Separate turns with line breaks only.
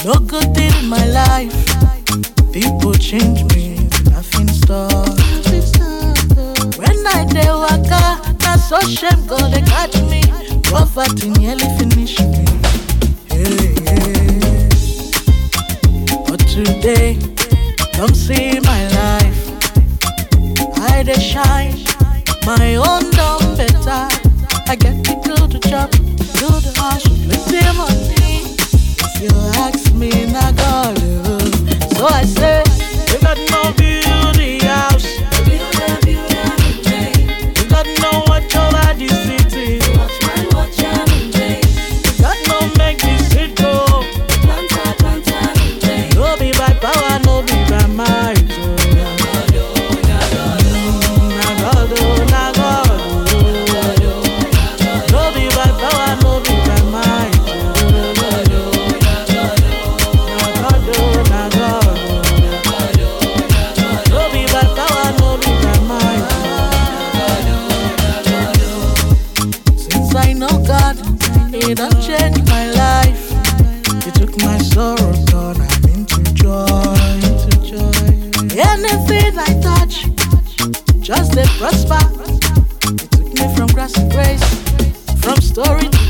No good thing in my life. People change me, nothing stop. When I dey waka, na so shame go dey catch me. Poverty nearly finish me. Hey, hey. But today, come see my life. I dey shine, my own done better. I get to do the job, do the hustle, plenty money. If you ask me, na God. So I say, you got no build the house. You got no watch over the city. You got no make this shit go. No be by power, no be by might. He done changed my life. He took my sorrow, turned I'm into joy. Anything I touch, just they prosper. He took me from grass to grace, from story to